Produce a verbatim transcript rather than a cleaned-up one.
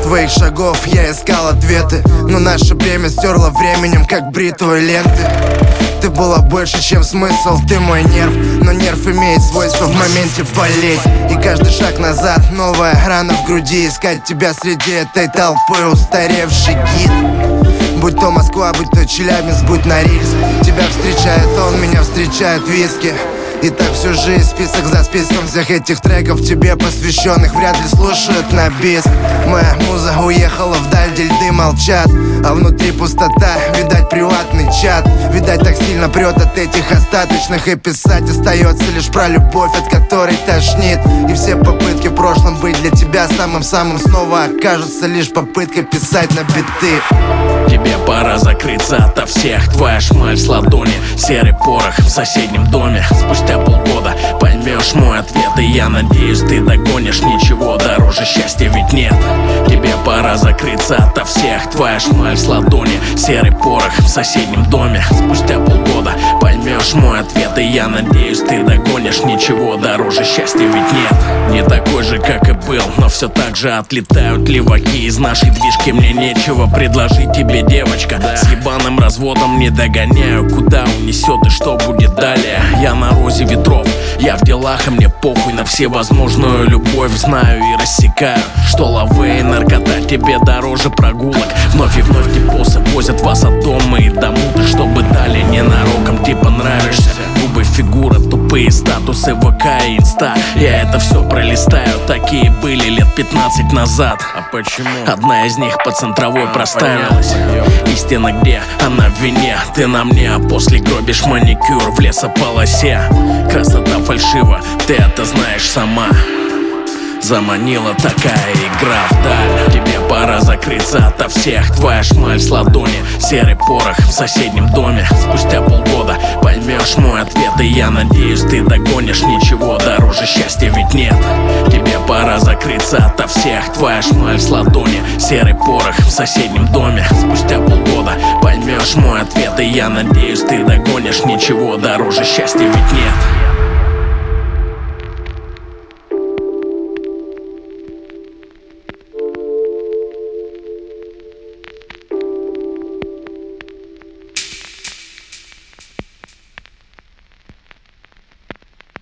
твоих шагов я искал ответы, но наше время стерло временем, как бритвой ленты. Ты была больше, чем смысл, ты мой нерв, но нерв имеет свойство в моменте болеть. И каждый шаг назад — новая рана в груди. Искать тебя среди этой толпы — устаревший гид. Будь то Москва, будь то Челябинск, будь Норильск, тебя встречает он, меня встречает виски. И так всю жизнь, список за списком всех этих треков тебе посвященных вряд ли слушают на бис. Моя муза уехала вдаль, где льды молчат, а внутри пустота, видать приватный чат. Видать так сильно прет от этих остаточных, и писать остается лишь про любовь, от которой тошнит. И все попытки в прошлом быть для тебя самым-самым снова окажутся лишь попыткой писать на биты. Тебе пора закрыться ото всех, твоя шмаль с ладони, серый порох в соседнем доме. Спустя полгода поймешь мой ответ, и я надеюсь, ты догонишь. Ничего дороже счастья ведь нет. Тебе пора закрыться ото всех, твоя шмаль с ладони, серый порох в соседнем доме. Спустя полгода поймешь мой ответ, и я надеюсь, ты догонишь. Ничего дороже счастья ведь нет. Не такой же, как и был, но все так же отлетают леваки из нашей движки. Мне нечего предложить тебе, девочка, да. С ебаным разводом не догоняю, куда унесет и что будет далее. Я на розе ветров, я в делах, и мне похуй на всевозможную любовь. Знаю и рассекаю, что лавэ и наркота тебе дороже прогулок. Вновь и вновь типосы возят вас от дома и до муты, чтобы далее ненароком типа нравишься. Губы, фигура, тупые статусы ВК и инста. Я это все пролистаю, такие были лет пятнадцать назад. А почему? Одна из них по центровой проставилась. Истина где? Она в вине. Ты на мне, а после гробишь маникюр в лесополосе. Красота фальшива, ты это знаешь сама. Заманила такая игра вдаль. Тебе пора закрыться ото всех, твоя шмаль с ладони, серый порох в соседнем доме. Спустя полгода поймешь мой ответ, и я надеюсь, ты догонишь. Ничего дороже счастья ведь нет. Тебе пора закрыться ото всех, твоя шмаль с ладони, серый порох в соседнем доме. Спустя полгода поймешь мой ответ, и я надеюсь, ты догонишь. Ничего дороже счастья ведь нет.